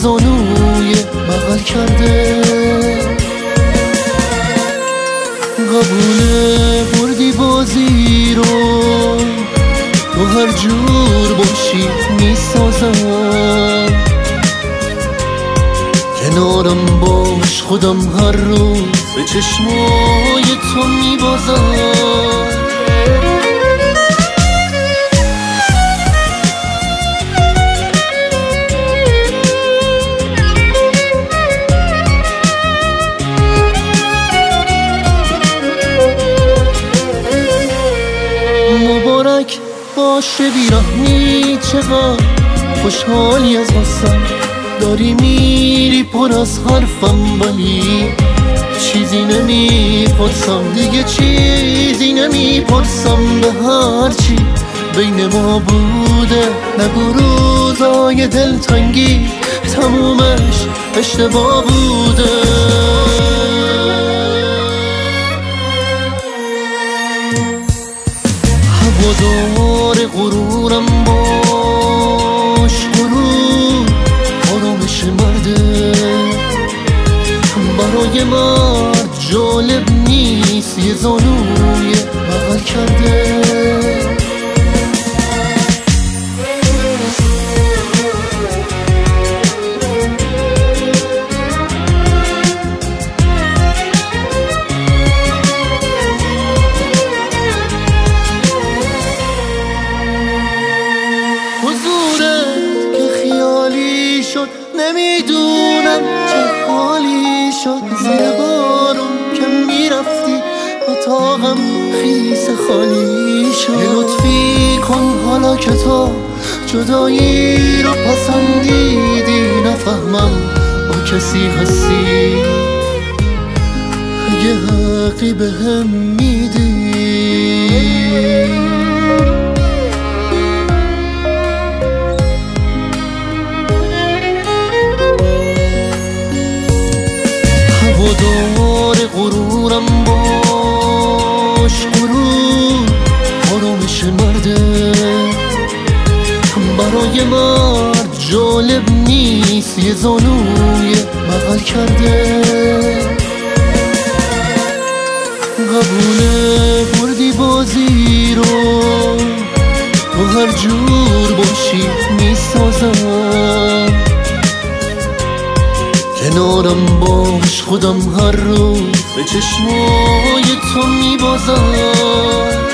زانوی بغل کرده. قبوله بردی بازی رو، تو هر جور باشی میسازم. کنارم باش خودم هر روز به چشمای تو میبازم. مبارک باشه بیرحمی، چقدر خوشحالی از قصم داری میری پر از حرفم، ولی چیزی نمیپرسم دیگه، چیزی نمیپرسم. به هرچی بین ما بوده نگو روزای دلتنگی تمومش اشتباه بوده. هوادار غرورم باش، غرور آرامش مرده. برای مرد جالب نیست یه زانوی بغل کرده. حضورت که خیالی شد، نمیدونم چه حالی شد. زیر بارون که میرفتی اتاقم خیس خالی شد. یه لطفی کن حالا که تو جدایی رو پسندیدی، نفهمم با کسی هستی یه حقی بهم میدی. هوادار غرورم باش، غرور آرامش مرده. برای مرد جالب نیست یه زانوی بغل کرده. قبوله بردی بازی رو، تو هر جور باشی میسازم. کنارم باش خودم هر روز به چشمای تو میبازم.